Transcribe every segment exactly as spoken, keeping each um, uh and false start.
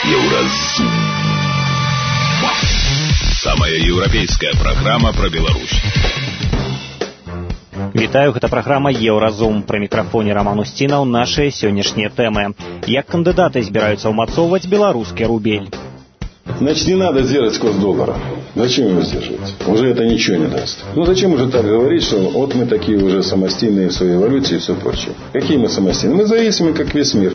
Еўразум. Самая еўрапейская праграма пра Беларусь. Вітаю, гэта праграма Еўразум. Пры мікрафоне Роман Устінаў нашыя сённяшнія тэмы. Як кандыдаты збіраюцца ўмацоўваць беларускі рубель? Значит, не надо сделать курс доллара. Зачем его сдерживать? Уже это ничего не даст. Ну зачем уже так говорить, что вот мы такие уже самостийные в своей валюте и все прочее? Какие мы самостийные? Мы зависимы, как весь мир.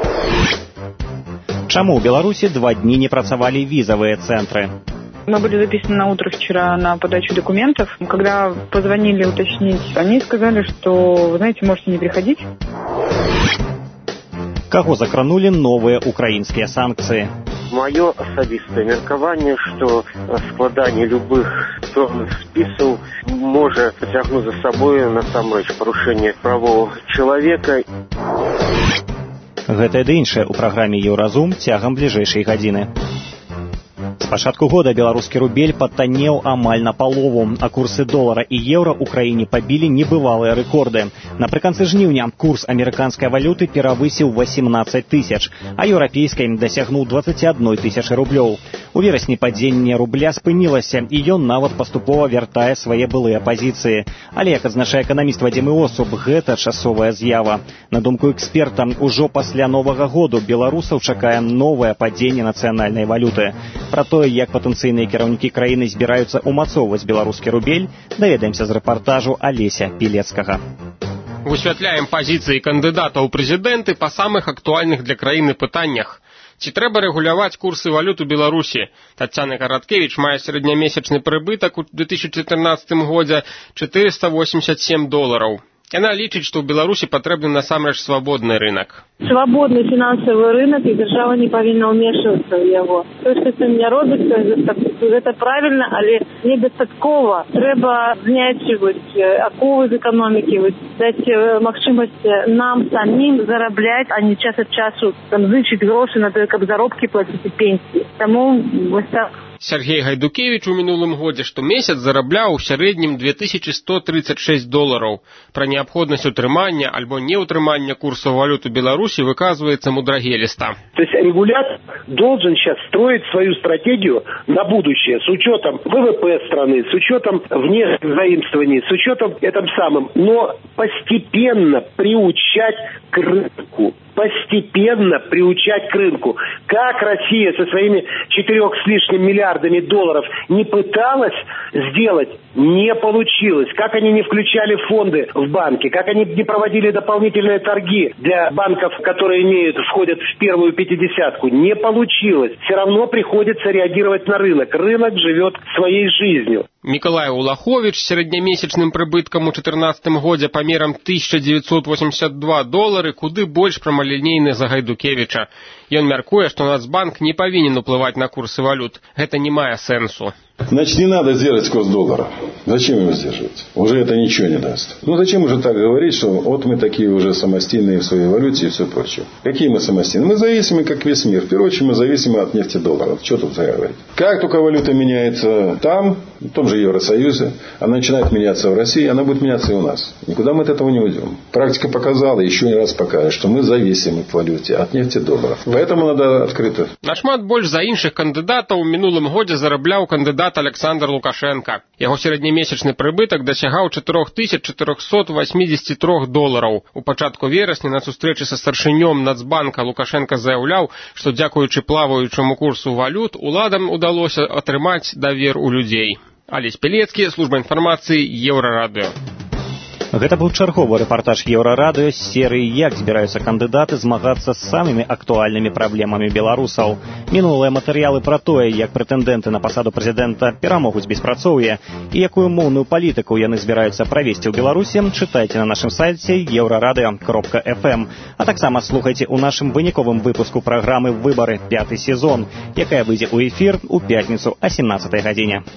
Чаму ў Беларусі два дні не працавалі визовые центры? Мы были записаны на утро вчера на подачу документов. Когда позвонили уточнить, они сказали, что, вы знаете, можете не приходить. Каго закранули новые украинские санкции? Мое асабістае меркаванне, што складанне любых пэўных спісаў можа пацягнуць за сабой насамрэч парушэнне правоў чалавека. Гэта ды іншае ў праграме Еўразум цягам бліжэйшай гадзіны. З пачатку года беларускі рубель патаннеў амаль напалову, а курсы долара і еўра ў краіне пабілі небывалыя рэкорды. Напрыканцы жніўня курс амерыканскай валюты перавысіў восемнадцаць тысяч, а еўрапейскай дасягнуў дваццаць адна тысяча рублёў. У верасні падзенне рубля спынілася, і ён нават паступова вяртае свае былыя пазіцыі. Але, як адзначае эканаміст Вадзім Іосуб, гэта часовая з'ява. На думку эксперта, ужо пасля новага году беларусаў чакае новае падзенне нацыянальнай валюты. Пра тое, як патэнцыйныя кіраўнікі краіны збіраюцца ўмацоўваць беларускі рубель, даведаемся з рэпартажу Алеся Пілецкага. Высвятляем пазіцыі кандыдатаў у прэзідэнты па самых актуальных для краіны пытаннях. Ці трэба рэгуляваць курсы валют у Беларусі? Таццяна Караткевіч мае сярэднямесячны прыбытак у две тысячи четырнадцатым годзе чатырыста восемьдесят семь долараў. Яна лічыць, што ў Беларусі патрэбны насамрэч свабодны рынок. Свободный финансовый рынок, и держава не повинна вмешиваться в его. То, что это не робится, это правильно, але недостатково. Треба знячивать оковы из экономики, дать магчимость нам самим зараблять, а не час от часу там зычить гроши на то, как заробки платить и пенсии. Тому вот так. Сергей Гайдукевич у мінулым годзе штомесяц зарабляў у сярэднім две тысячи сто тридцать шесть долараў. Пра неабходнасць утрымання альбо неутрымання курсаў валют у Беларусі выказваецца Мудрагеліста. То есть регулятор должен сейчас строить свою стратегию на будущее с учетом вэ вэ пэ страны, с учетом внешних заимствований, с учетом этом самым, но постепенно приучать к рынку. Постепенно приучать к рынку. Как Россия со своими четырех с лишним миллиардами долларов не пыталась сделать, не получилось. Как они не включали фонды в банки, как они не проводили дополнительные торги для банков, которые имеют, входят в первую пятидесятку, не получилось. Все равно приходится реагировать на рынок. Рынок живет своей жизнью. Мікалай Улахович з сярэднямесячным прыбыткам у чатырнаццатым годзе памерам тысяча девятьсот восемьдесят два долары куды больш прамалінейны за Гайдукевіча. Ён мяркуе, што Нацбанк не павінен уплываць на курсы валют. Гэта не мае сэнсу. Значит, не надо сделать курс доллара. Зачем его сдерживать? Уже это ничего не даст. Ну зачем уже так говорить, что вот мы такие уже самостийные в своей валюте и все прочее? Какие мы самостийные? Мы зависимы, как весь мир. В первую очередь мы зависимы от нефти доллара. Что тут говорить? Как только валюта меняется там, в том же Евросоюзе, она начинает меняться в России, она будет меняться и у нас. Никуда мы от этого не уйдем. Практика показала, еще не раз покажет, что мы зависимы в валюте от нефти доллара. Поэтому надо открыто. Нашмат больш за іншых кандыдатаў у мінулым годзе зарабляў кандыдат Александр Лукашенко. Яго сярэднямесячны прыбытак дасягаў чатыры тысячы чатырохсот восемьдесят три долараў. У пачатку верасня на сустрэчы са старшынём Нацбанка Лукашенко заяўляў, што дзякуючы плаваючаму курсу валют уладам удалося атрымаць давер у людзей. Алесь Пілецкі, служба інфармацыі, Еўрарадыё. Гэта быў чарговы рэпартаж Еўрарадыё з серыі «Як збіраюцца кандыдаты змагацца з самымі актуальнымі праблемамі беларусаў». Мінулыя матэрыялы пра тое, як прэтэндэнты на пасаду прэзідэнта перамогуць беспрацоўе і якую моўную палітыку яны збіраюцца правесці ў Беларусі, чытайце на нашым сайце еўрарадыё кропка эф эм. А таксама слухайце ў нашым выніковым выпуску праграмы «Выбары. Пяты сезон», якая выйдзе ў эфір у пятніцу о семнадцатай гадзіне.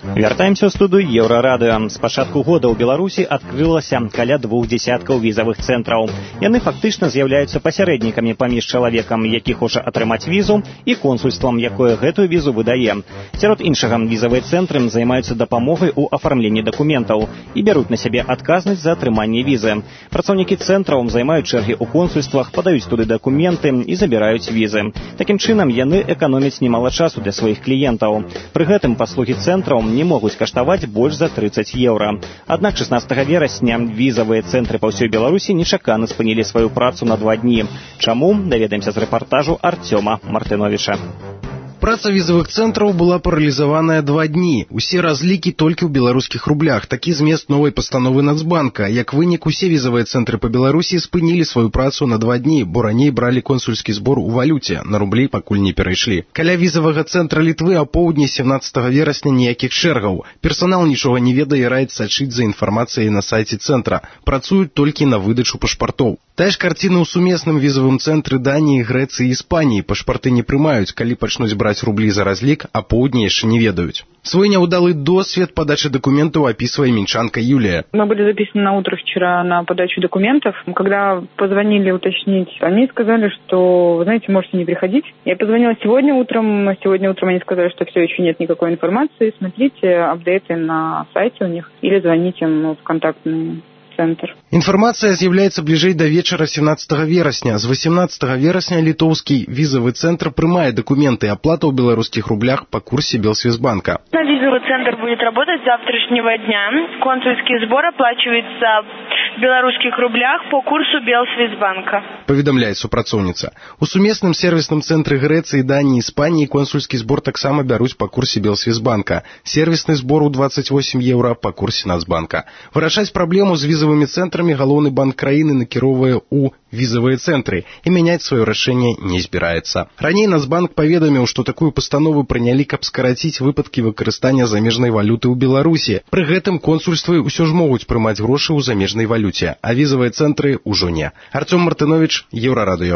Вяртаемся ў студыю Еўрарадыё. З пачатку года ў Беларусі адкрылася каля двух дзесяткаў візавых цэнтраў. Яны фактычна з'яўляюцца пасярэднікамі паміж чалавекам, які хоча атрымаць візу, і консульствам, якое гэтую візу выдае. Сярод іншага, візавыя цэнтры займаюцца дапамогай у афармленні дакументаў і бяруць на сябе адказнасць за атрыманне візы. Працаўнікі цэнтраў займаюць чэргі ў консульствах, падаюць туды дакументы і забіраюць візы. Такім чынам, яны эканомяць немала часу для сваіх кліентаў. Пры гэтым паслугі цэнтраў не могуць каштаваць больш за трыццаць еўра. Аднак шаснаццатага верасня візавыя цэнтры па ўсёй Беларусі нечакана спынілі сваю працу на два дні. Чаму? Даведаемся з рэпартажу Артёма Мартыновіча. Праца візавых цэнтраў была паралізаваная два дні. Усе разлікі толькі ў беларускіх рублях. Такі змест новай пастановы Нацбанка. Як вынік, усе візавыя цэнтры па Беларусі спынілі сваю працу на два дні, бо раней бралі консульскі збор у валюце. На рублі пакуль не перайшлі. Каля візавага цэнтра Літвы апоўдні сямнаццатага верасня ніякіх чэргаў. Персанал нічога не ведае і раіць сачыць за інфармацыяй на сайце цэнтра. Працуюць толькі на выдачу пашпартоў. Тая ж карціна ў сумесным візавым цэнтры Даніі, Грэцыі і Іспаніі. Пашпарты не прымаюць, калі пачнуць браць рублі за разлік, а поўдні яшчэ не ведаюць. Свой няўдалы досвед подачи документов описывая минчанка Юлия. Мы были записаны на утро вчера на подачу документов. Когда позвонили уточнить, они сказали, что, вы знаете, можете не приходить. Я позвонила сегодня утром. Сегодня утром они сказали, что все еще нет никакой информации. Смотрите апдейты на сайте у них или звоните им в контактный центр. Информация з'яўляецца бліжэй да вечара сямнаццатага верасня. З восемнадцатага верасня літоўскі візавы центр прымае документы оплата ў беларускіх рублях по курсе Белсвязьбанка. Визовый центр будет работать с завтрашнего дня. Консульский сбор оплачивается в белорусских рублях по курсу Белсвязьбанка. Поведомляет супрацоўніца. У сумесным сервисным цэнтры Грэцыі, Даніі, Іспаніі консульскі збор таксама бяруць по курсе Белсвязьбанка. Сервисный сбор у двадцать восемь евро по курсе Нацбанка. Вырашаць праблему з візавымі цэнтрамі галоўны банк краіны накіроўвае ў візавыя цэнтры і мяняць сваё рашэнне не збіраецца. Раней Нацбанк паведаміў, што такую пастанову прынялі, каб скараціць выпадкі выкарыстання замежнай валюты ў Беларусі. Пры гэтым консульствы ўсё ж могуць прымаць грошы ў замежнай валюце, а візавыя цэнтры ўжо не. Артём Мартынович, Еўрарадыё.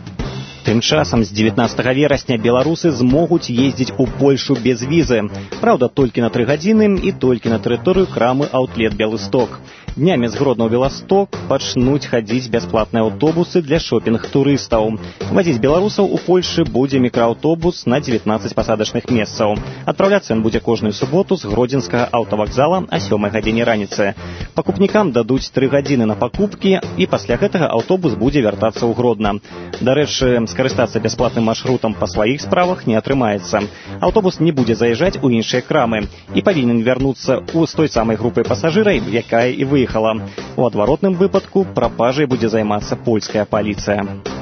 Тым часам з дзевятнаццатага верасня беларусы змогуць ездзіць у Польшу без візы. Праўда, толькі на тры гадзіны і толькі на тэрыторыю крамы «Аутлет Белысток». Днямі з Гродна ў Беласток пачнуць хадзіць бясплатныя аўтобусы для шопінг-турыстаў. Вазіць беларусаў у Польшы будзе мікрааўтобус на дзевятнаццаць пасадачных месцаў. Адпраўляцца ён будзе кожную суботу з гродзенскага аўтавакзала о сёмай гадзіне раніцы. Пакупнікам дадуць тры гадзіны на пакупкі, і пасля гэтага аўтобус будзе вяртацца ў Гродна. Дарэчы, скарыстацца бясплатным маршрутам па сваіх справах не атрымаецца. Аўтобус не будзе заязджаць у іншыя крамы і павінен вярнуцца ў з той самай групай пасажырай, якая і выехала. У адваротным выпадку прапажай будзе займацца польская паліцыя.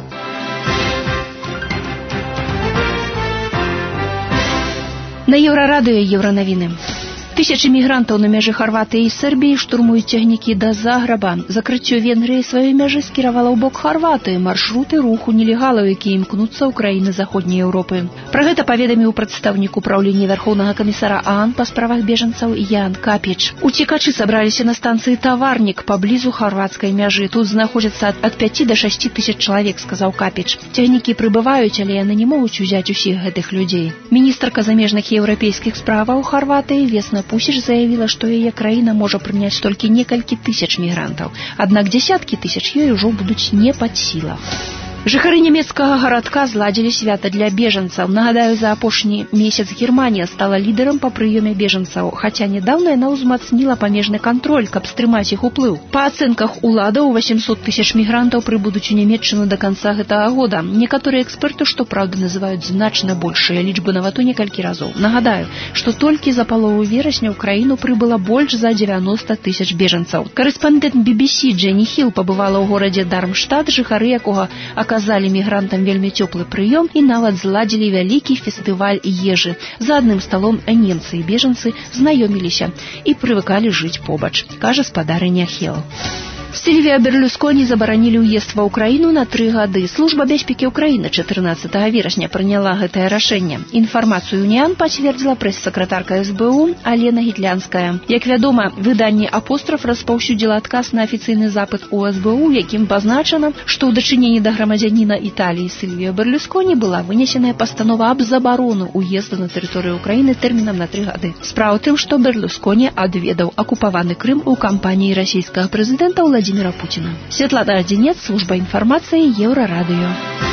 На Еўрарадыё Еўранавіны. Тысячы мігрантаў на мяжы Харватыі і Сербіі штурмуюць цягнікі да Заграба. Закрыццё Венгрыі сваёй мяжы скіравала ў бок Харватыі маршруты руху нелегалаў, якія імкнуцца ў краіны заходняй Еўропы. Пра гэта паведаміў прадстаўнік управлення Вярхоўнага камісара ААН па справах бежанцаў Ян Капіч. Уцекачы сабраліся на станцыі Таварнік паблізу харвацкай мяжы. Тут знаходзяцца ад пяці да шасці тысяч чалавек, сказаў Капіч. Цягнікі прыбываюць, але яны не могуць узяць усіх гэтых людзей. Міністрка замежных еўрапейскіх справаў Харватыі Весна Пусіч заявіла, што яе краіна можа прыняць толькі некалькі тысяч мігрантаў. Аднак дзесяткі тысяч ёй ужо будуць не пад сілах. Жыхары нямецкага гарадка зладзілі свята для бежанцаў. Нагадаю, за апошні месяц Германія стала лідарам па прыёме бежанцаў, хаця нядаўна яна ўзмацніла памежны кантроль, каб стрымаць іх уплыў. Па ацэнках уладаў, восемьсот тысяч мігрантаў прыбудуць у Нямецчыну да канца гэтага года. Некаторыя эксперты, што праўда, называюць значна большыя лічбы, нават у некалькі разоў. Нагадаю, што толькі за палову верасня ў краіну прыбыла больш за дзевяноста тысяч бежанцаў. Карэспандэнт би би сі Дженні Хіл пабывала ў горадзе Дармштадт, жыхары якога аказалі мігрантам вельмі цёплы прыём і нават зладзілі вялікі фестываль ежы. За адным сталом немцы і бежанцы знаёміліся і прывыкалі жыць побач, кажа спадарыня Хел. Сильвия Берлюскони забаранілі ўезд ва ўкраіну на тры гады. Служба бяспекі ўкраіны чатырнаццатага верасня прыняла гэтае рашэнне. Інфармацыю «Уніан» пацвердзіла прэс-сакратарка эс бэ у Алена Гітлянская. Як вядома, выданне «Апостраф» распаўсюдзіла адказ на афіцыйны запыт у эс бэ у, якім пазначана, што ў дачыненні да грамадзяніна Італіі Сильвия Берлюскони была вынесеная пастанова аб забарону ўезду на тэрыторыю ўкраіны тэрмінам на тры гады. Справа ў тым, што Берлюскони адведаў акупаваны Крым у кампаніі расійскага прэзідэнта Владимира Путина. Светлана Одинец, служба информации, Еврорадио.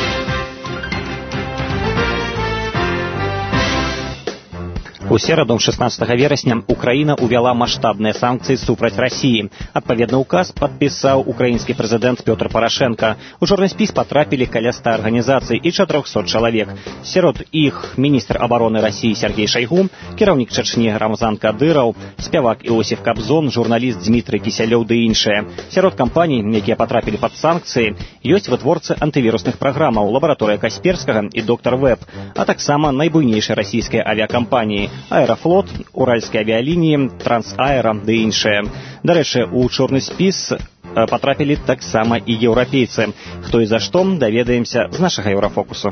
У сераду шестнадцатага верасня Украіна увяла маштабныя санкцыі супраць Расіі. Адпаведны ўказ падпісаў украінскі прэзідэнт Пётр Парашенка. У чорны спіс патрапілі каля ста арганізацый і чатырохсот чалавек. Сярод іх міністр абароны Расіі Сергей Шайгу, кіраўнік Чачні Рамзан Кадыраў, спявак Іосиф Кабзон, журналіст Дмітрый Кісялёў ды іншыя. Сярод кампаній, якія патрапілі пад санкцыі, ёсць вытворцы антывірусных праграмаў, лабараторыя Касперскага і доктор Веб, а таксама найбуйнейшыя расійскія авіакампаніі Аэрофлот, Уральскія авіалініі, Трансаэра ды іншыя. Дарэчы, у чорны спіс патрапілі таксама і еўрапейцы. Хто і за што, даведаемся з нашага Еўрафокусу.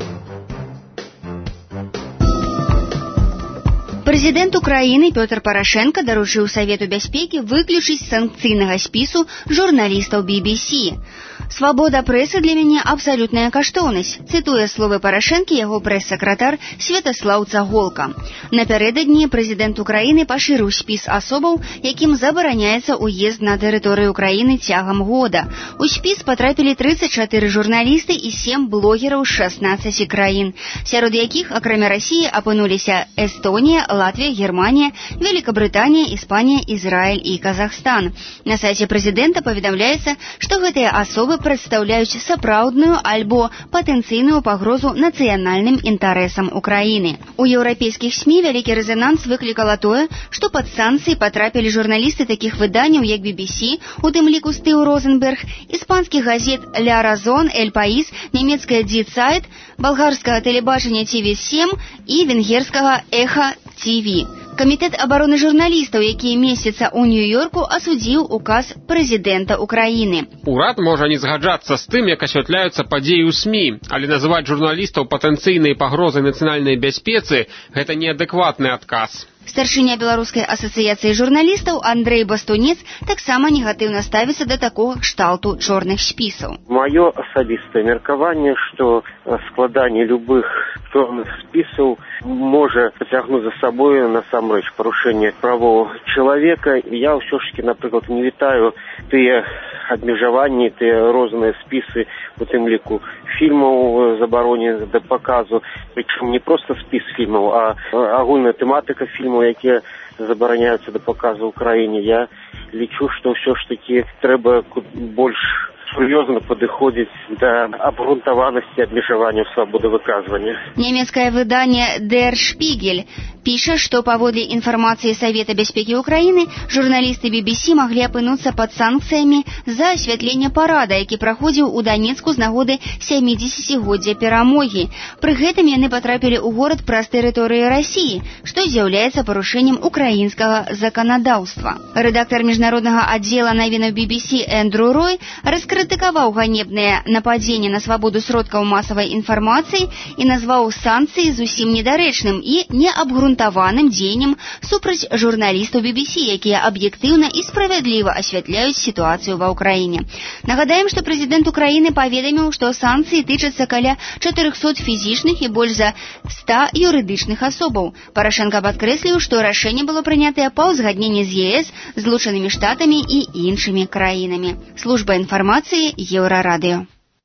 Прэзідэнт Украіны Пётр Парашенка даручыў Савету бяспекі выключыць з санкцыйнага спісу журналістаў би би си. «Свабода прэсы для мяне абсалютная каштоўнасць», цытуе словы Парашэнкі яго прэс-сакратар Святаслаў Цаголка. Напярэдадні прэзідэнт Украіны пашырыў спіс асобаў, якім забараняецца ўезд на тэрыторыю Украіны цягам года. У спіс патрапілі трыццаць чатыры журналісты і сем блогераў з шаснаццаці краін, сярод якіх, акрамя Расіі, апынуліся Эстонія, Латвія, Германія, Великабрытанія, Іспанія, Ізраіль і Казахстан. На сайце прэзідэнта паведамляецца, што гэтыя асобы прадстаўляюць сапраўдную альбо патэнцыйную пагрозу нацыянальным інтарэсам Украіны. У еўрапейскіх СМІ вялікі рэзананс выклікала тое, што пад санкцыі патрапілі журналісты такіх выданняў, як би би си, у тым ліку Стыў Розенберг, іспанскіх газет «Ля Разон», «Эль Паís», нямецкая «Ди Цайт», балгарскага тэлебачання Ти Ви сем і венгерскага «Эха Ти Ви». Камітэт абароны журналістаў, які месяца ў Нью-Йорку, асудзіў указ прэзідэнта Украіны. Урад можа не згаджацца з тым, як асвятляюцца падзеі ў СМІ, але называць журналістаў патэнцыйнай пагрозай нацыянальнай бяспецы – гэта неадэкватны адказ. Старшыня Беларускай асацыяцыі журналістаў Андрэй Бастунец таксама негатыўна ставіцца да такога кшталту чорных спісаў. Маё асабістае меркаванне, што складанне любых чорных спісаў можа пацягнуць за сабой насамрэч парушэнне правоў чалавека. Я ўсё ж таки, напрыклад, не вітаю тыя абмежаванні, тыя розныя спісы, у тым ліку фільмаў забаронены да паказу, прычым не проста спіс фільмаў, а агульная тэматыка фільмаў, якія забараняюцца да паказу ў краіне. Я лічу, што ўсё ж такі трэба больш сур'ёзна падыходзіць да абгрунтаванасці абмежавання свабоды выказвання. Нямецкае выданне «Дер Шпігель» піша, што паводле інфармацыі Савета бяспекі Украіны журналісты би би си маглі апынуцца пад санкцыямі за асвятленне парада, які праходзіў у Данецку з нагоды сямідзесяцігоддзя перамогі. Пры гэтым яны патрапілі ў горад праз тэрыторыю Расіі, што з'яўляецца парушэннем украінскага заканадаўства. Рэдактар міжнароднага аддзела навінаў би би си Эндрю Рой раскрытыкаваў ганебнае нападзенне на свабоду сродкаў масавай інфармацыі і назваў санкцыі зусім недарэчным і неабгрунтаваным дзеяннем супраць журналістаў би би си, якія аб'ектыўна і справядліва асвятляюць сітуацыю ва ўкраіне. Нагадаем, што прэзідэнт Украіны паведаміў, што санкцыі тычацца каля чатырохсот фізічных і больш за ста юрыдычных асобаў. Парашенка падкрэсліў, што рашэнне было прынятае па ўзгадненні з е эс, Злучанымі Штатамі і іншымі краінамі. Служба інфармацыі Еўрарадыё.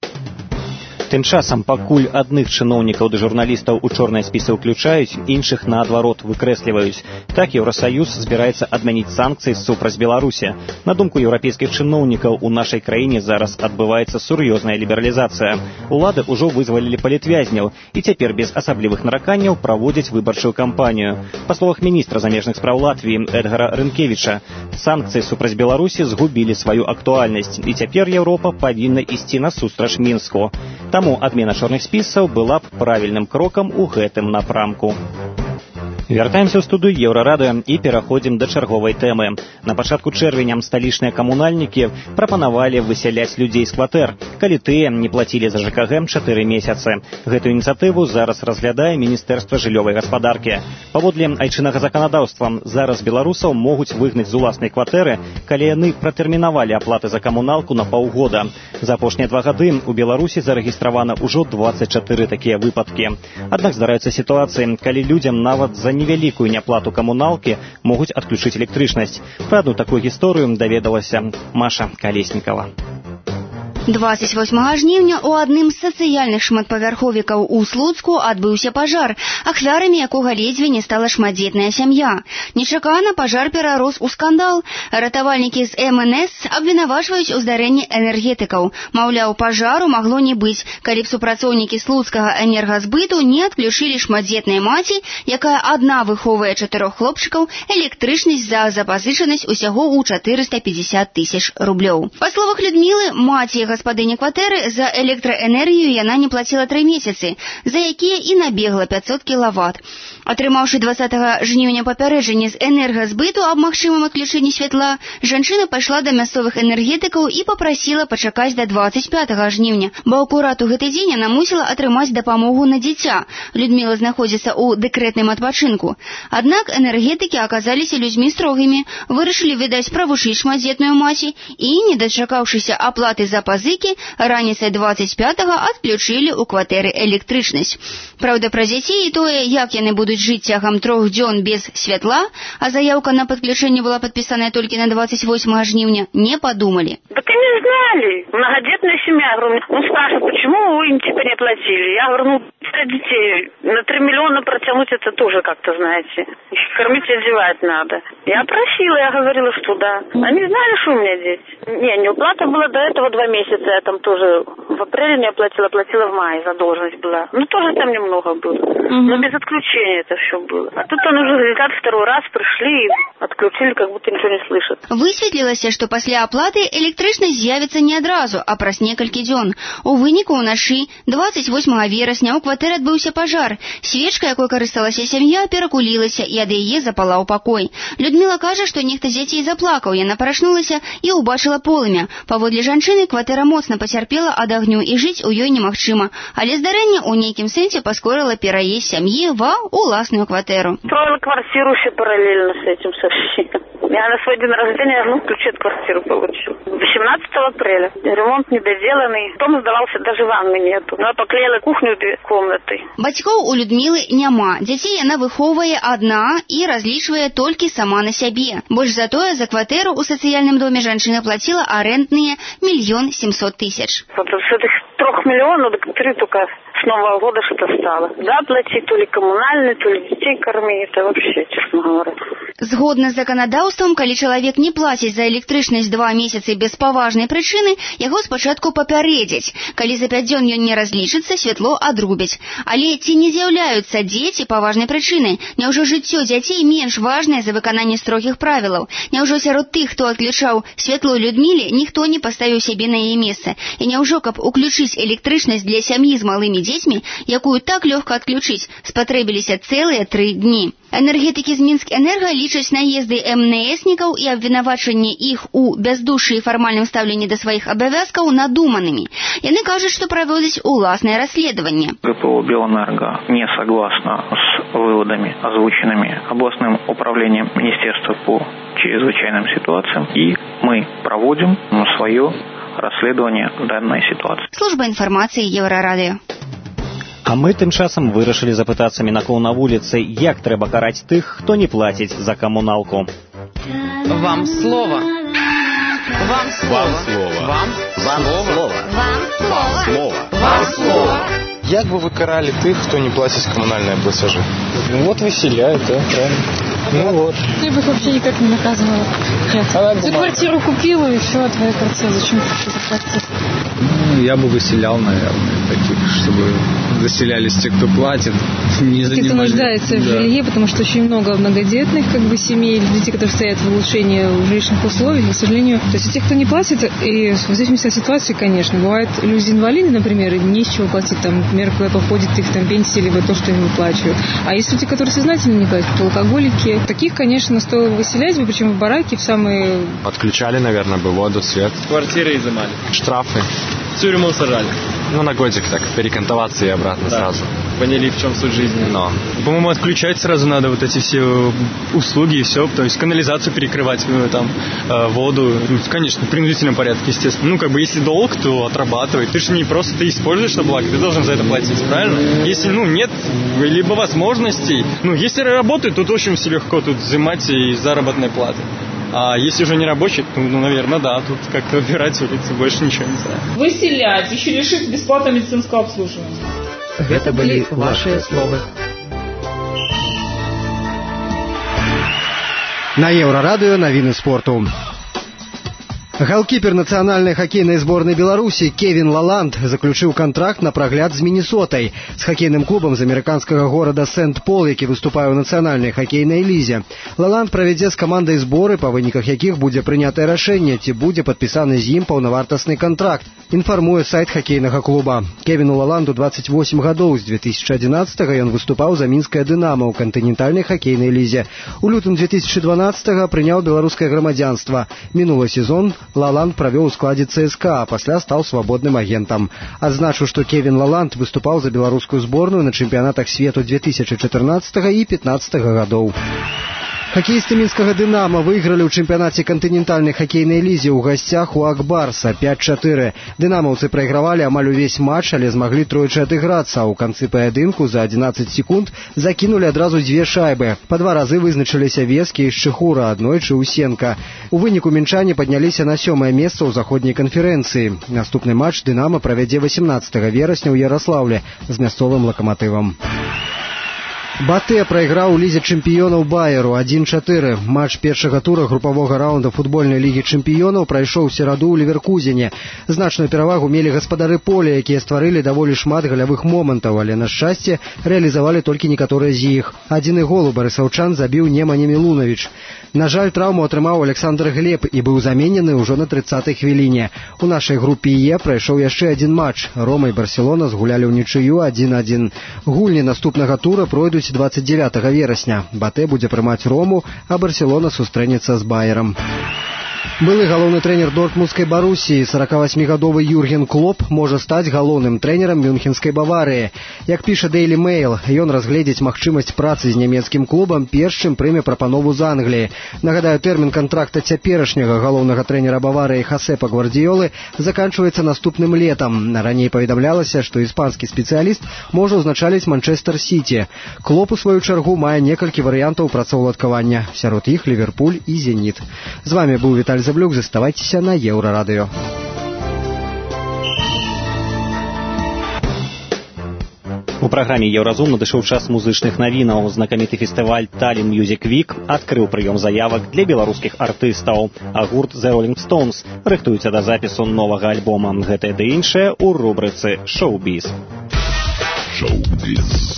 Тым часам, пакуль адных чыноўнікаў ды журналістаў у чорныя спісы ўключаюць, іншых, наадварот, выкрэсліваюць. Так Еўрасаюз збіраецца адмяніць санкцыі супраць Беларусі. На думку еўрапейскіх чыноўнікаў, у нашай краіне зараз адбываецца сур'ёзная лібералізацыя. Улады ўжо вызвалілі палітвязняў і цяпер без асаблівых нараканняў праводзяць выбарчую кампанію. Па словах міністра замежных спраў Латвіі Эдгара Рынкевіча, санкцыі супраць Беларусі згубілі сваю актуальнасць, і цяпер Еўропа павінна ісці насустрач Мінску. Таму адмена чорных спісаў была б правільным крокам у гэтым напрамку. Вяртаемся ў студыю Еўрарадыё і пераходзім да чарговай тэмы. На пачатку чэрвеня сталічныя камунальнікі прапанавалі высяляць людзей з кватэр, калі тыя не плацілі за ЖКГ чатыры месяцы. Гэтую ініцыятыву зараз разглядае Міністэрства жыллёвай гаспадаркі. Паводле айчыннага заканадаўства, зараз беларусаў могуць выгнаць з уласнай кватэры, калі яны пратэрмінавалі аплаты за камуналку на паўгода. За апошнія два гады у Беларусі зарэгістравана ўжо дваццаць чатыры такія выпадкі. Аднак здараюцца сітуацыі, калі людзям нават за невялікую няплату камуналкі могуць адключыць электрычнасць. Пра адну такую гісторыю даведалася Маша Калеснікава. двадцать восьмага жніўня у адным з сацыяльных шматпавярховікаў у Слуцку адбыўся пажар, ахвярамі якога ледзьве не стала шматдзетная сям'я. Нечакана пажар перарос у скандал. Ратавальнікі з эм эн эс абвінавачваюць у здарэнні энергетыкаў. Маўляў, пажару магло не быць, калі б супрацоўнікі слуцкага энергазбыту не адключылі шматдзетнай маці, якая адна выхоўвае чатырох хлопчыкаў, электрычнасць за запазычанасць усяго ў чатырыста пятьдесят тысяч рублёў. Па словах Людмілы, маці гаспадыні кватэры, за электраэнергію яна не плаціла тры месяцы, за якія і набегла пятьсот кілават. Атрымаўшы двадцатага жніўня папярэджанне з энергазбыту аб магчымым адключэнні святла, жанчына пайшла да мясцовых энергетыкаў і папрасіла пачакаць да двадцать пятага жніўня, бо акурат у гэты дзень яна мусіла атрымаць дапамогу на дзіця. Людміла знаходзіцца ў дэкрэтным адпачынку. Аднак энергетыкі аказаліся людзьмі строгімі, вырашылі, відаць, правучыць шматдзетную маці і, не дачакаўшыся аплаты за пазыкі, раніцай двадцать пятага адключылі ў кватэры электрычнасць. Праўда, пра дзяцей і тое, як яны будуць жыць цягам трох дзён без святла, а заяўка на подключение была подписана только на двадцать восьмого жніўня, не подумали. Так и не знали. Многодетная семья. Я говорю, ну спрашиваю, почему вы им типа не платили? Я говорю, ну детей на три миллиона протянуть это тоже как-то, знаете. Их кормить и одевать надо. Я просила, я говорила, что да. Они знали, что у меня дети. Не, неуплата была до этого два месяца. Я там тоже в апреле не оплатила, платила в мае, задолженность была. Ну тоже там немного было. Угу. Но без отключения это все было. А тут он уже говорит, второй раз пришли и отключили, как будто ничего не слышат. Высветлілася, што пасля аплаты электрычнасць з'явіцца не адразу, а праз некалькі дзён. У выніку ўначы двадцать восьмага верасня ў кватэры адбыўся пажар. Свечка, якой карысталася сям'я, перакулілася, і ад яе запалаў пакой. Людміла кажа, што нехта з дзяцей заплакаў. Яна прачнулася і ўбачыла полымя. Паводле жанчыны, кватэра моцна пацярпела ад агню і жыць у ёй немагчыма. Але здарэнне ў нейкім сэнсе паскорыла пераезд сям'і ва уласную кватэру. Строила квартиру еще параллельно с этим совсем. Я на свой день рождения, ну, ключи от квартиры получил. восемнадцатого апреля. Ремонт недоделанный. Дом сдавался, даже ванны нету. Ну, я поклеила кухню две комнаты. Бацькоў у Людмілы няма. Дзяцей яна выхоўвае адна і разлічвае толькі сама на сябе. Больш за тое, за кватэру у сацыяльным доме жанчына платила арэндныя мільён семьсот тысяч. Вот с этих трех миллионов, так три только с Нового года что-то стало. Да, платить то ли коммунальные, то ли детей кормить. Это вообще, честно говоря. Згодна з заканадаўствам, калі чалавек не плаціць за электрычнасць два месяцы без паважнай прычыны, яго спачатку папярэдзяць. Калі за пяць дзён ён не разлічыцца, святло адрубяць. Але ці не з'яўляюцца дзеці паважнай прычынай? Няўжо жыццё дзяцей менш важнае за выкананне строгіх правілаў? Няўжо сярод тых, хто адключаў святло Людміле, ніхто не паставіў сябе на яе месца? І няўжо, каб уключыць электрычнасць для сям'і з малымі дзецьмі, якую так лёгка адключыць, спатрэбіліся цэлыя тры дні? Энергетыкі з Мінск-энерга лічаць наезды эм эн эснікаў і абвінавачанне іх у бяздушшы і фармальным стаўленні да сваіх абавязкаў надуманымі. Яны кажуць, што праводзяць уласнае расследаванне. ГПО «Белэнерго» не согласно с выводами, озвученными областным управлением Министерства по чрезвычайным ситуациям, и мы проводим свое расследование данной ситуации. Служба информации Еврорадио. А мы тым часам вырашылі запытацца мінакоў на вуліцы, як трэба караць тых, хто не плаціць за камуналку. Вам слово. Вам слово. Вам слово. Вам слово. Вам слово. Вам слово. Як бы вы карали тых, хто не плаціць камунальныя плацяжы? Ну вот выселяют, да, правильно. Ну вот. Я бы их вообще никак не наказывала. Нет. А ты квартиру купила, и все, твоя квартира. Зачем ты заплатить? Ну, я бы выселял, наверное, таких, чтобы заселялись те, кто платит. Не те, кто нуждается в да. жилье, потому что очень много многодетных как бы, семей, детей, которые стоят в улучшении жилищных условий, к сожалению. То есть те, кто не платит, и в зависимости от ситуации, конечно, бывают люди-инвалиды, например, и не с чего платить, там, например, куда-то входит их там пенсии, либо то, что им выплачивают. А есть люди, которые сознательно не платят, алкоголики. Таких, конечно, стоило выселять бы, причем в бараки, в самые... Отключали, наверное, бы воду, свет. Квартиры изымали. Штрафы. В тюрьму сажали. Ну, на годик так, перекантоваться и обратно да. сразу. Поняли, в чем суть жизни. Но. По-моему, отключать сразу надо вот эти все услуги и все, то есть канализацию перекрывать, там, воду, ну, конечно, в принудительном порядке, естественно. Ну, как бы, если долг, то отрабатывай. Ты же не просто ты используешь это благо, ты должен за это платить, правильно? Если, ну, нет либо возможностей, ну, если работают, то очень все легко тут взимать и заработной платы. А если уже не рабочий, то, ну, наверное, да, тут как-то убирать улицы, больше ничего не знаю. Выселять, еще лишить бесплатного медицинского обслуживания. Это были ваши слова. На Еўрарадыё навіны спорту. Галкіпер нацыянальнай хакейнай зборнай Беларусі Кевін Лаланд заключыў кантракт на прагляд з Міннесотай, з хакейным клубам з амерыканскага горада Сент-Пол, які выступае ў нацыянальнай хакейнай лізе. Лаланд правядзе з камандай зборы, па выніках якіх будзе прынятае рашэнне, ці будзе падпісаны з ім паўнавартасны кантракт, інфармуе сайт хакейнага клуба. Кевіну Лаланду двадцать восемь гадоў, з две тысячи одиннадцатого ён выступаў за мінскае «Дынамо» ў кантынентальнай хакейнай лізе. У лютым две тысячи дванадцатого прыняў беларускае грамадзянства. Мінулы сезон Лаланд правёў у складзе ЦСКА, а пасля стаў свабодным агентам. Адзначу, што Кевін Лаланд выступаў за беларускую зборную на чэмпіянатах свету две тысячи четырнадцатого і пятнадцатого гадоў. Хакеісты мінскага «Дынамо» выйгралі ў чэмпіянаце кантынентальнай хакейнай лізе ў гасцях у Акбарса пять чатыры. Дынамаўцы прайгравалі амаль увесь матч, але змаглі тройчы адыграцца, а ў канцы паядынку за одиннадцать секунд закінулі адразу дзве шайбы. Па два разы вызначыліся Вескі і Шчыхура, аднойчы Усенка. У выніку мінчане падняліся на сёмае месца ў заходняй канферэнцыі. Наступны матч «Дынамо» правядзе восемнадцатого верасня ў Яраслаўлі з мясцовым «Лакаматывам». Батэ прайграў у лізе чэмпіёнаў Байеру один чатыры. Матч першага тура групавога раунда футбольнай лігі чэмпіёнаў прайшоў у сераду ў Леверкузене. Значную перавагу мелі гаспадары поля, якія стварылі даволі шмат галявых момантаў, але, на шчасце, рэалізавалі толькі некаторыя з іх. Адзіны гол у барысаўчан забіў Неманя Мілунавіч. На жаль, траўму атрымаў Александр Глеб і быў заменены ўжо на тридцатай хвіліне. У нашай групе Е прайшоў яшчэ адзін матч. Рома і Барселона згулялі ўнічыю один один. Гульні наступнага тура пройдуць двадцать девятого верасня. Батэ будзе прымаць Рому, а Барселона сустрэнецца з Байерам. Былы галоўны трэнер дортмундскай Барусіі, сорокавосьмігадовы Юрген Клоп можа стаць галоўным трэнерам мюнхенскай Баварыі. Як піша Daily Mail, ён разгледзіць магчымасць працы з нямецкім клубам, перш чым прыме прапанову з Англіі. Нагадаю, тэрмін кантракта цяперашняга галоўнага трэнера Баварыі Хосепа Гвардіёлы заканчваецца наступным летам. Раней паведамлялася, што іспанскі спецыяліст можа ўзначаліць Манчестер Сіці. Клоп, у сваю чаргу, мае некалькі варыянтаў працаўладкавання. Сярод іх Ліверпуль і Зеніт. З вами быў Віталь Заблюк, заставайцеся на Еўрарадыё. У праграме «Еўразум» надышоў час музычных навінаў. Знакаміты фестываль «Tallinn Music Week» адкрыў прыём заявак для беларускіх артыстаў, а гурт «The Rolling Stones» рыхтуецца да запісу новага альбома. Гэтае ды іншае ў рубрыцы «Шоу-біз». Шоу-біз.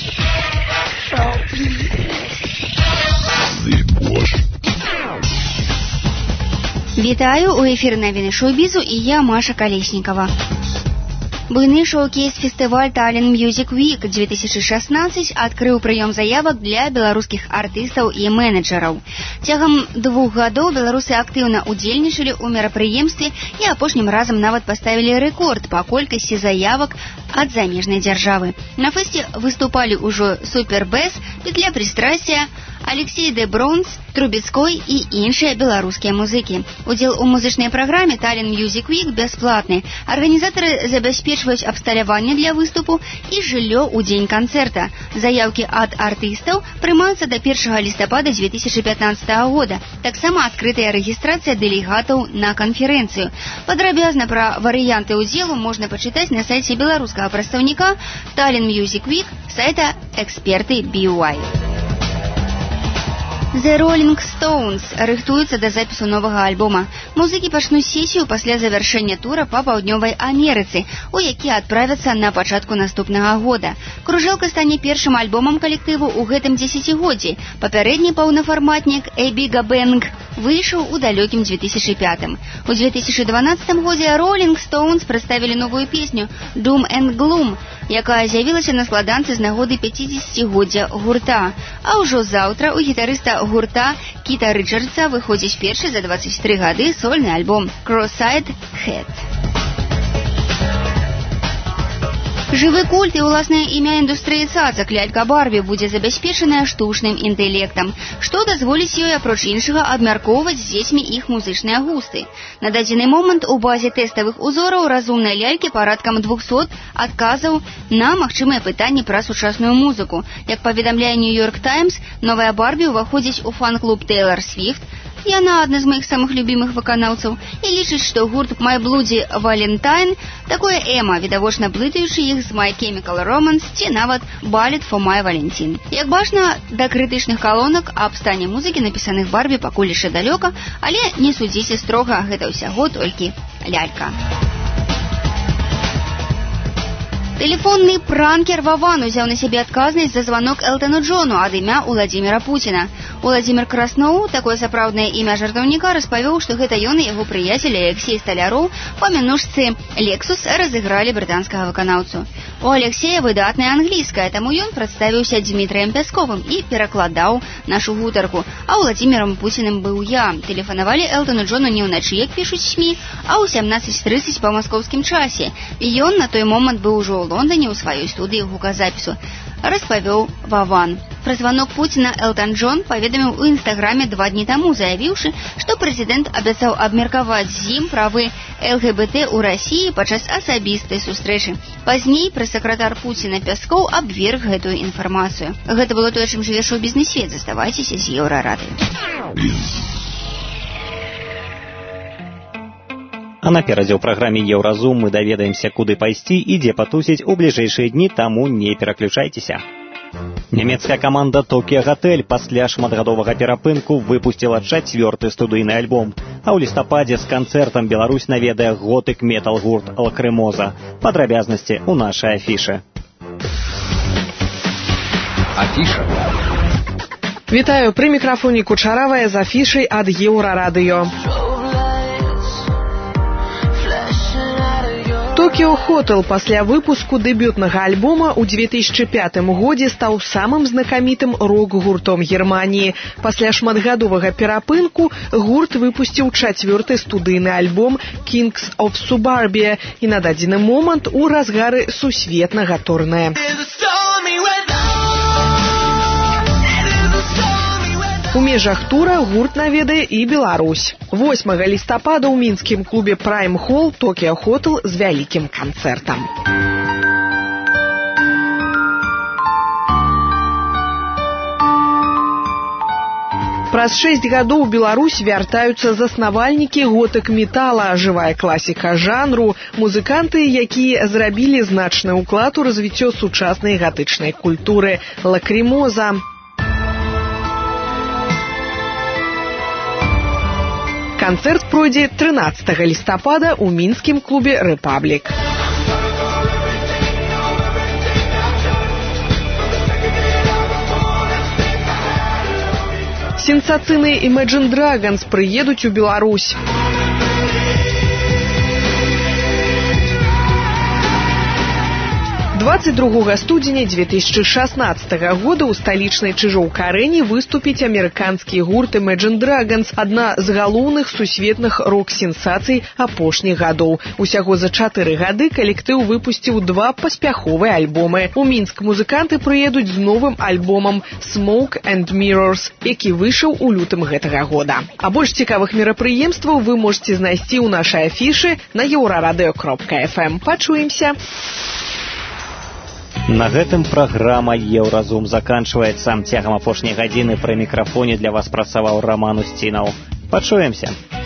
Вітаю, у эфіры навіны шоу-бізу і я, Маша Калеснікова. Буйны шоу-кейс-фестываль «Tallinn Music Week» две тысячи шестнадцать адкрыў прыём заявак для беларускіх артыстаў і менеджераў. Цягам двух гадоў беларусы актыўна удзельнічалі ў мерапрыемстве і апошнім разам нават паставілі рэкорд па колькасці заявак ад замежнай дзяржавы. На фэсце выступалі ўжо Супербэс, Петля Пристрасія, Алексей Де Бронс, Трубецкой і іншыя беларускія музыкі. Удзел у музычнай праграме «Tallinn Music Week» бясплатны. Арганізатары забяспечваюць абсталяванне для выступу і жыллё ў дзень канцэрта. Заяўкі ад артыстаў прымаюцца да першага лістапада две тысячи пятнадцатого года. Таксама адкрытая рэгістрацыя дэлегатаў на канферэнцыю. Падрабязна пра варыянты ўдзелу можна пачытаць на сайце беларускага прадстаўніка «Tallinn Music Week» сайта «Эксперты би ю ай». The Rolling Stones рыхтуюцца да запісу новага альбома. Музыкі пачнуць сесію пасля завяршэння тура па паўднёвай Амерыцы, у які адправяцца на пачатку наступнага года. Кружэлка стане першым альбомам калектыву ў гэтым дзесяцігоддзі. Папярэдні паўнафарматнік A Bigga Bang выйшаў у далёкім дзве тысячы пятым. У дзве тысячы дванаццатым годзе Rolling Stones прадставілі новую песню Doom and Gloom, якая з'явілася на складанцы з нагоды пяцідзесяцігоддзя гурта. А ўжо заўтра у гітарыста гурта Кіта Рычардса выходзіць першы за дваццаць тры гады сольны альбом Cross-Eyed Head. Жывы культ і ўласнае імя індустрыі цацак лялька Барбі будзе забяспечаная штучным інтэлектам, што дазволіць ёй, апроч іншага, абмяркоўваць з дзецьмі іх музычныя густы. На дадзены момант у базе тэставых узораў разумнай лялькі парадкам двухсот адказаў на магчымыя пытанні пра сучасную музыку. Як паведамляе Нью-Йорк Таймс, новая Барбі ўваходзіць у фан-клуб Тейлор Свіфт. Яна адна з маіх самых любімых выканаўцаў і лічыць, што гурт My Bloody Valentine такое эма, відавочна блытаючы іх з My Chemical Romance ці нават Ballet for My Valentine. Як бачна, да крытычных калонак аб стане музыкі, напісаных Барбі, пакуль яшчэ далёка, але не судзіце строга, гэта ўсяго толькі лялька. Тэлефонны пранкер Ваван узяў на сябе адказнасць за званок Элтону Джону ад імя Уладзіміра Пуціна. Уладзімір Красноў, такое сапраўднае імя жартаўніка, распавёў, што гэта ён і яго прыяцель Алексей Сталяроў па мянушцы Лексус разыгралі брытанскага выканаўцу. У Алексея выдатная англійская, таму ён прадставіўся Дмітрыем Пясковым і перакладаў нашу гутарку. А Уладзімірам Пуціным быў я. Тэлефанавалі Элтону Джону не ўначы, як пішуць СМІ, а ў сямнаццаць трыццаць па маскоўскім часе. І ён на той момант быў ужо ў Лондоне ў сваёй студыі гуказапісу, распавёў Ваван. Пра званок Пуціна Элтон Джон паведаміў у інстаграме два дні таму, заявіўшы, што прэзідэнт абяцаў абмеркаваць з ім правы эл гэ бэ тэ ў Расіі падчас асабістай сустрэчы. Пазней прэс-сакратар Пуціна Пяскоў абверг гэтую інфармацыю. Гэта было тое, чым жыве шоу-бізнес-свет. Заставайцеся з Еўрарадыё. А наперадзе ў праграме Еўразум мы даведаемся, куды пайсці і дзе патусіць у бліжэйшыя дні, таму не пераключайцеся. Нямецкая каманда Tokyo Hotel пасля шматгадовага перапынку выпусціла чацвёрты студыйны альбом, а ў лістападзе з канцэртам Беларусь наведае готык-метал гурт Лакрымоза. Падрабязнасці ў нашай афішы. Афіша. Вітаю, пры мікрафоне Кучаравая з афішай ад Еўрарадыё. Tokyo Hotel пасля выпуску дэбютнага альбома ў дзве тысячы пятым годзе стаў самым знакамітым рок-гуртом Германіі. Пасля шматгадовага перапынку гурт выпусціў чацвёрты студыйны альбом Kings of Suburbia і на дадзены момант у разгары сусветнага турнэ. У межах тура гурт наведае і Беларусь. восьмага лістапада ў мінскім клубе Prime Hall Tokyo Hotel з вялікім канцэртам. Праз шэсць гадоў у Беларусь вяртаюцца заснавальнікі готык-метала, жывая класіка жанру, музыканты, якія зрабілі значны ўклад у развіццё сучаснай гатычнай культуры. Лакрымоза. Канцэрт пройдзе трынаццатага лістапада ў мінскім клубе «Рэпаблік». Сенсацыйныя Imagine Dragons прыедуць у Беларусь. дваццаць другога студзеня дзве тысячы шаснаццатага года ў сталічнай Чыжоўка-арэне выступіць амерыканскі гурт Imagine Dragons, адна з галоўных сусветных рок-сенсацый апошніх гадоў. Усяго за чатыры гады калектыў выпусціў два паспяховыя альбомы. У Мінск музыканты прыедуць з новым альбомам Smoke and Mirrors, які выйшаў у лютым гэтага года. А больш цікавых мерапрыемстваў вы можете знайсці ў нашай афішы на еўрарадыё кропка эф эм. Пачуемся! На гэтым праграма Еўразум заканчваецца. Цягам апошняй гадзіны пры мікрафоне для вас працаваў Раман Усцінаў. Пачуемся!